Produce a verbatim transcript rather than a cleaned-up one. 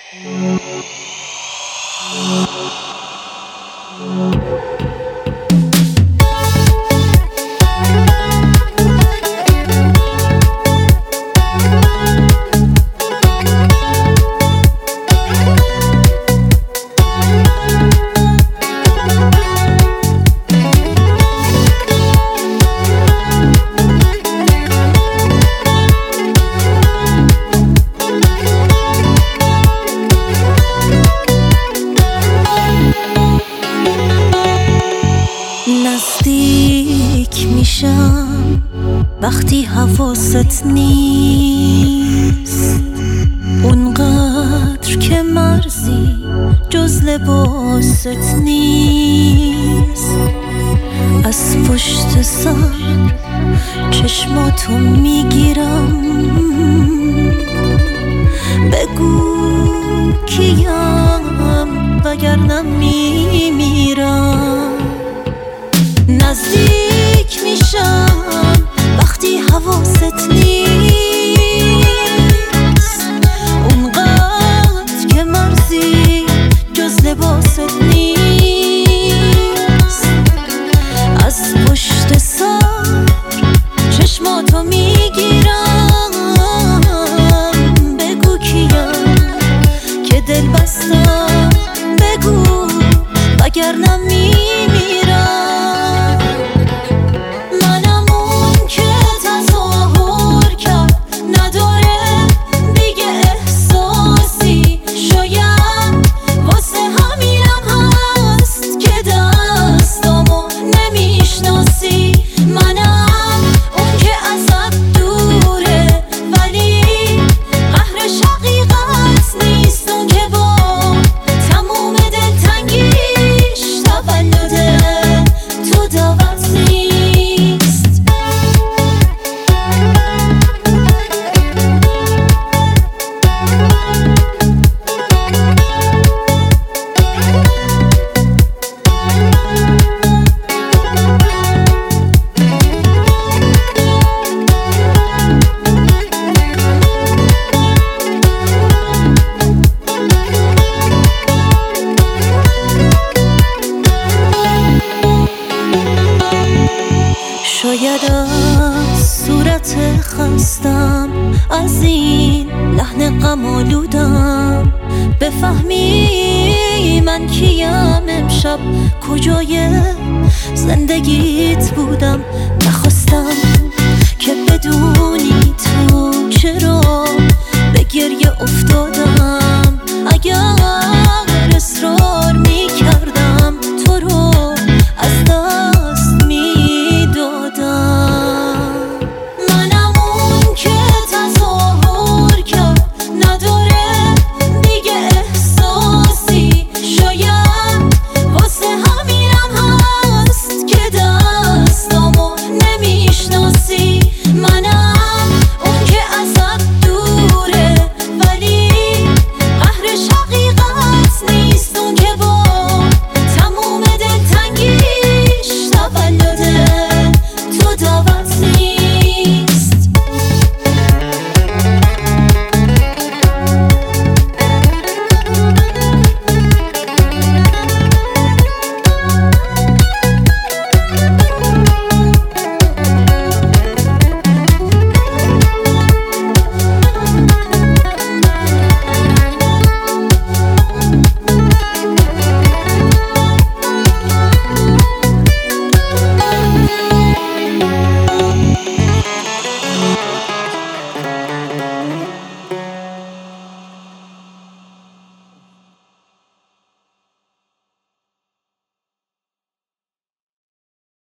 نزدیک میشم وقتی حواست نیست، اونقدر که مرزی جز لباست نیست. از پشت سر چشماتو میگیرم، بگو کیم وگرنه میمیرم. نزدیک میشم وقتی حواست نیست، اونقدر که مرزی جز لباست نیست. از پشت سر چشماتو میگیرم، بگو کیم که دل بستم، بگو وگرنه میمیرم. شاید از صورت خستم، از این لحن غم آلودم، بفهمی من کیم، امشب کجای زندگیت بودم. نخواستم که بدونی تو چرا